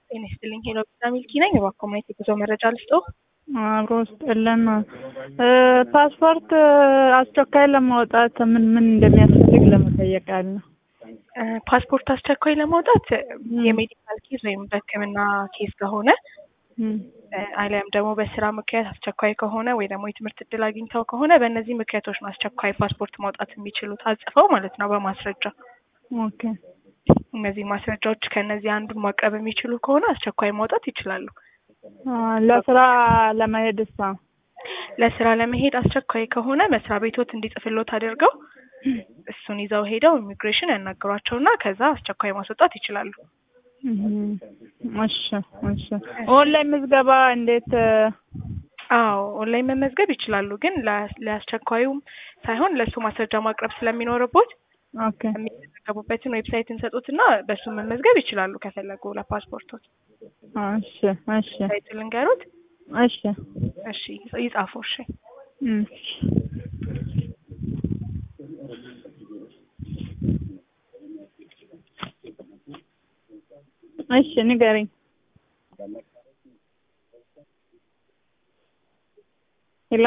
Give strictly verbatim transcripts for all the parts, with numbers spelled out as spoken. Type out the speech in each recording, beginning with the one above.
ጤና ይስጥልኝ ሄሎ ሚልኪ ነኝ። በኮሚኒቲ ጉዞ መረጃ ልስጦ። አብሮ ስጥልን ፓስፖርት አስቸኳይ ለማውጣት ምን ምን እንደሚያስፈልግ ለመጠየቅ አለ። ፓስፖርት አስቸኳይ ለማውጣት የሜዲካል ኬዝ ወይም በሕክምና ኬዝ ከሆነ አሊያም ደግሞ በስራ ምክንያት አስቸኳይ ከሆነ ወይ ደግሞ የትምህርት እድል አግኝተው ከሆነ በእነዚህ ምክንያቶች ነው አስቸኳይ ፓስፖርት ማውጣት የሚችሉት አጽፈው ማለት ነው በማስረጃ። ኦኬ እነዚህ ማስረጃዎች ከነዚህ አንዱን ማቅረብ የሚችሉ ከሆነ አስቸኳይ ማውጣት ይችላሉ። ለስራ ለመሄድስ? ለስራ ለመሄድ አስቸኳይ ከሆነ መስሪያ ቤቶት እንዲጽፍሎት አድርገው እሱን ይዘው ሄደው ኢሚግሬሽን ያናገሯቸውና ከዛ አስቸኳይ ማስወጣት ይችላሉ። እሺ እሺ ኦንላይን ምዝገባ እንዴት? አዎ ኦንላይን መመዝገብ ይችላሉ፣ ግን ለአስቸኳዩም ሳይሆን ለሱ ማስረጃ ማቅረብ ስለሚኖርቦት ኦኬ የሚመዘገቡበትን ዌብሳይት እንሰጡትና በሱ መመዝገብ ይችላሉ ከፈለጉ ለፓስፖርቶት። እሺ እሺ ሳይት ልንገሩት። እሺ እሺ ይጻፉ። እሺ እሺ ንገረኝ። ሄሎ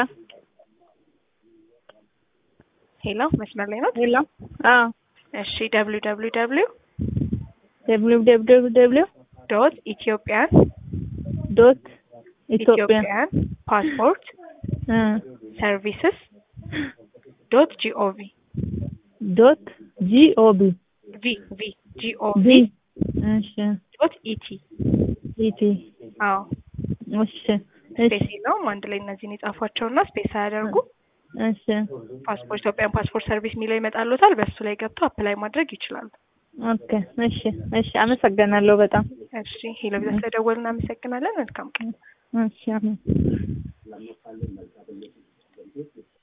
ሄሎ መስመር ላይ ነው? ሄሎ አዎ እሺ ደብሊው ደብሊው ደብሊው ደብሊው ደብሊው ደብሊው ዶት ኢትዮጵያን ዶት ኢትዮጵያን ፓስፖርት ሰርቪስስ ዶት ጂኦቪ ዶት ጂኦቪ ቪ ቪ ጂኦቪ እሺ ዶት ኢቲ ኢቲ አዎ እሺ ስፔስ ነው አንድ ላይ እነዚህን የጻፏቸውና ስፔስ አያደርጉ። እሺ ፓስፖርት ኢትዮጵያን ፓስፖርት ሰርቪስ የሚለው ይመጣልዎታል። በሱ ላይ ገብተው አፕላይ ማድረግ ይችላሉ። ኦኬ እሺ እሺ አመሰግናለሁ በጣም። እሺ ሄሎ ብለሽ ስለደወልን እናመሰግናለን። መልካም ቀን። እሺ አሜን።